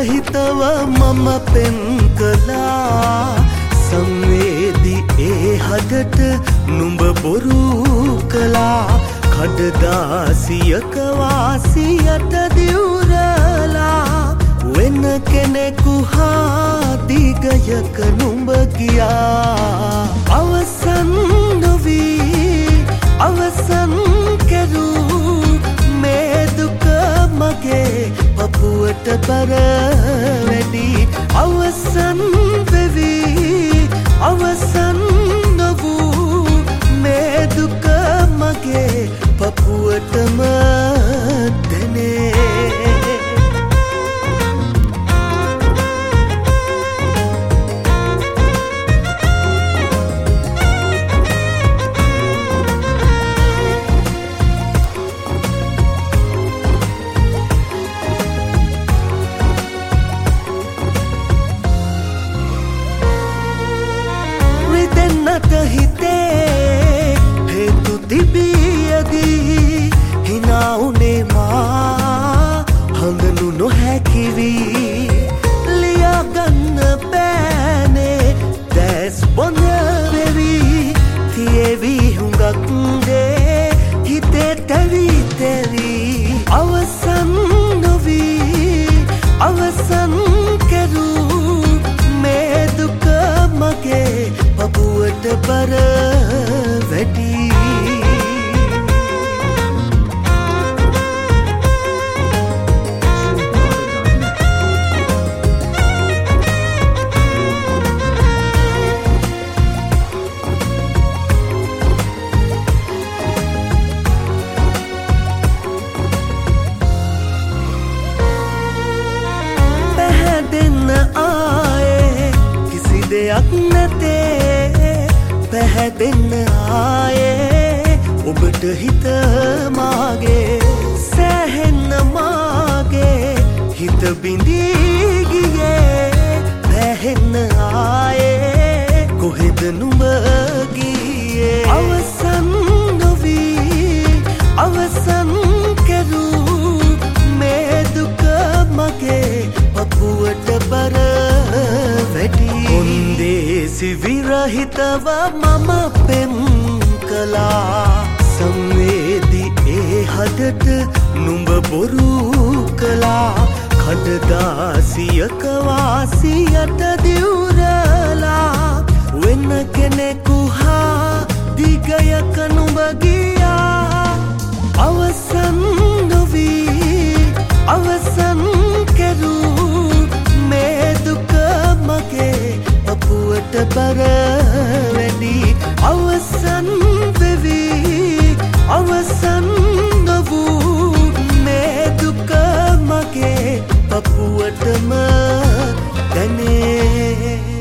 විරහිතව මම පෙම් කළා සංවේදී ඒ හදට නුඹ බොරු කළා කඩදාසියක වාසියට දිවුරලා වෙන කෙනෙකු හා දිගයක නුඹ ගියා අවසන් නොවී අවසන් කෙරූ මේ දුක මගේ පපුවට බර වැඩි අවසන් වෙවි අවසන් නොවූ මේ දුක මගේ පපුවටම දැනේ දෙන්නට හිතේ හේතු තිබියදී හිනා උනේ මා හඳනු නොහැකිවී ලියාගන්න බෑනේ දැස් බොඳ වෙවි තියේවි හුඟක් දේ හිතේ තැවි තැවි අවසන් නොවී අවසන් කෙරූ මේ දුක මගේ පපුවට බර වැඩි පැහැදෙන්න ආයේ කිසි දෙයක් නැතේ පැහැදෙන්න ආයේ ඔබට හිත මාගේ සෑහෙන්න මාගේ හිත බිඳී ගියේ පැහැෙන්න ආයේ කොහෙද නුඹ ගියේ අවසන් නොවී අවසන් කෙරූ මේ දුක මගේ පපුවට බර වැඩි කොන්දේසි විරහිතව මම පෙම් කළා සංවේදී ඒ හදට නුඹ බොරු කළා කඩදාසියක වාසියට දිවුරලා වෙන කෙනෙකු හා දිගයක නුඹ ගියා අවසන් නොවී අවසන් කෙරූ මේ දුක මගේ පපුවට බර වැඩි අවසන් වෙවි අවසන් නොවූ මේ දුක මගේ පපුවටම දැනේ